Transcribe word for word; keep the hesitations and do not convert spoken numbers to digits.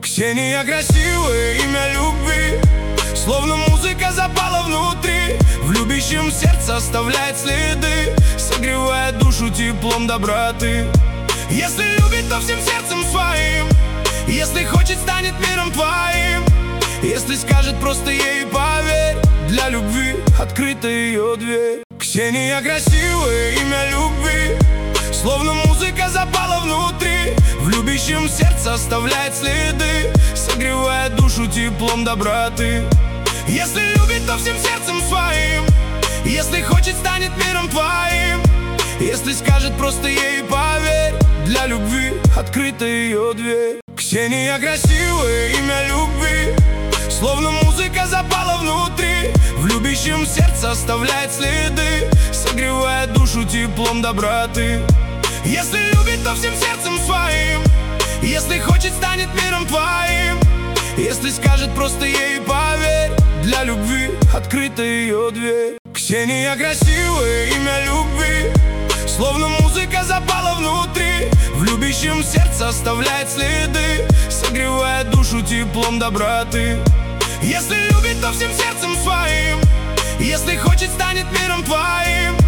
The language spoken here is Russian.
Ксения красивое имя любви, словно музыка запала внутри. В любящем сердце оставляет следы, согревая душу теплом доброты. Если любит, то всем сердцем своим, если хочет, станет миром твоим. Если скажет, просто ей поверь, для любви открыта ее дверь. Ксения красивое имя любви, словно музыка запала внутри. В любящем сердце оставляет следы, согревая душу теплом доброты. Если любит, то всем сердцем своим, если хочет, станет миром твоим. Если скажет, просто ей поверь, для любви открыта ее дверь. Ксения красивое имя любви, словно музыка запала внутри. В любящем сердце оставляет следы, согревая душу теплом доброты. Если любит, то всем сердцем своим, если хочет, станет миром твоим. Если скажет, просто ей поверь, для любви открыта ее дверь. Ксения красивое имя любви, словно музыка запала внутри. В любящем сердце оставляет следы, согревая душу теплом доброты. Если любит, то всем сердцем своим, если хочет, станет миром твоим.